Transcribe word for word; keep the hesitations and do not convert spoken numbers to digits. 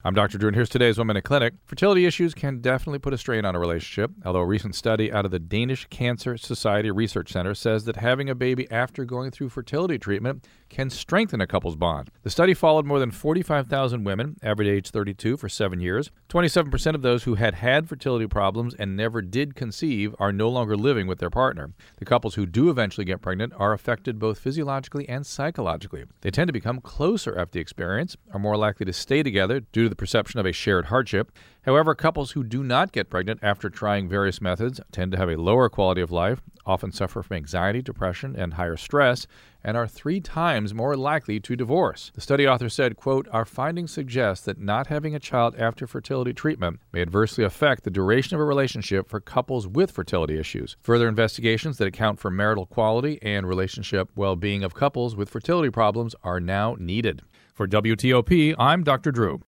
I'm Doctor Drew, and here's today's Women in Clinic. Fertility issues can definitely put a strain on a relationship, although a recent study out of the Danish Cancer Society Research Center says that having a baby after going through fertility treatment can strengthen a couple's bond. The study followed more than forty-five thousand women, average age thirty-two, for seven years. twenty-seven percent of those who had had fertility problems and never did conceive are no longer living with their partner. The couples who do eventually get pregnant are affected both physiologically and psychologically. They tend to become closer after the experience, are more likely to stay together due to the perception of a shared hardship. However, couples who do not get pregnant after trying various methods tend to have a lower quality of life, often suffer from anxiety, depression, and higher stress, and are three times more likely to divorce. The study author said, quote, "Our findings suggest that not having a child after fertility treatment may adversely affect the duration of a relationship for couples with fertility issues. Further investigations that account for marital quality and relationship well-being of couples with fertility problems are now needed." For W T O P, I'm Doctor Drew.